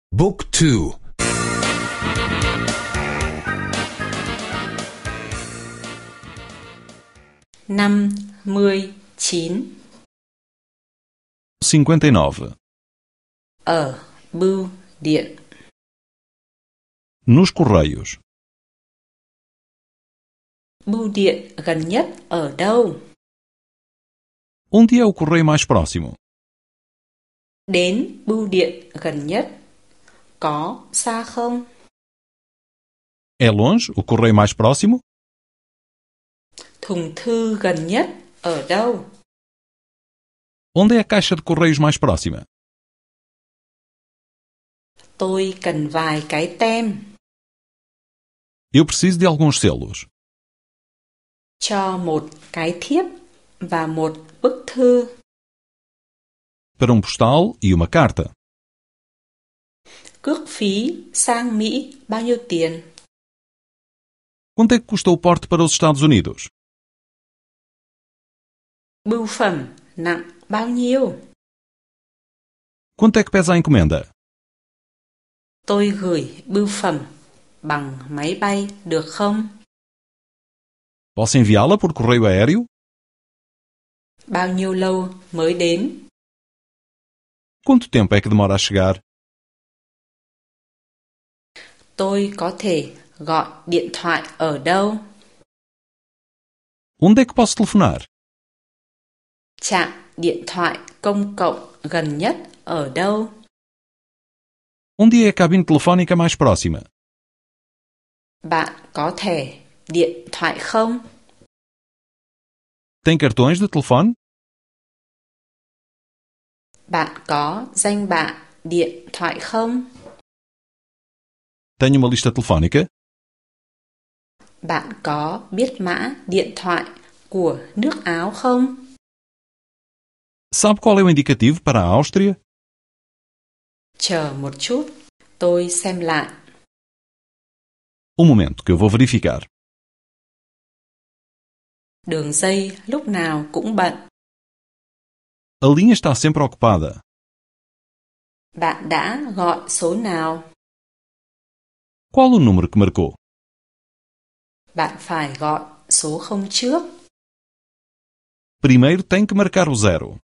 Book 2. 59. 59. Ở bưu điện. Nos Correios. Bưu điện gần nhất ở đâu? Onde é o correio mais próximo? Đến bưu điện gần nhất có xa không? É longe o correio mais próximo? Thùng thư gần nhất ở đâu? Onde é a caixa de correios mais próxima? Tôi cần vài cái tem. Eu preciso de alguns selos. Cho một cái thiếp và một bức thư. Para postal e uma carta. Cước phí sang Mỹ bao nhiêu tiền? Quanto é que custa o porte para os Estados Unidos? Bưu phẩm nặng bao nhiêu? Quanto é que pesa a encomenda? Tôi gửi bưu phẩm bằng máy bay được không? Posso enviá-la por correio aéreo? Bao nhiêu lâu mới đến? Quanto tempo é que demora a chegar? Tôi có thể gọi điện thoại ở đâu? Onde é que posso telefonar? Trạm điện thoại công cộng gần nhất ở đâu? Onde é a cabine telefónica mais próxima? Bạn có thẻ điện thoại không? Tem cartões de telefone? Bạn có danh bạ điện thoại không? Tenho uma lista telefónica? Bạn có biết mã điện thoại của nước Áo không? Sabe qual é o indicativo para a Áustria? Chờ một chút, tôi xem lại. Momento que eu vou verificar. Đường dây lúc nào cũng bận. A linha está sempre ocupada. Bạn đã gọi số nào? Qual o número que marcou? Bạn phải gọi số 0 trước. Primeiro tem que marcar o 0.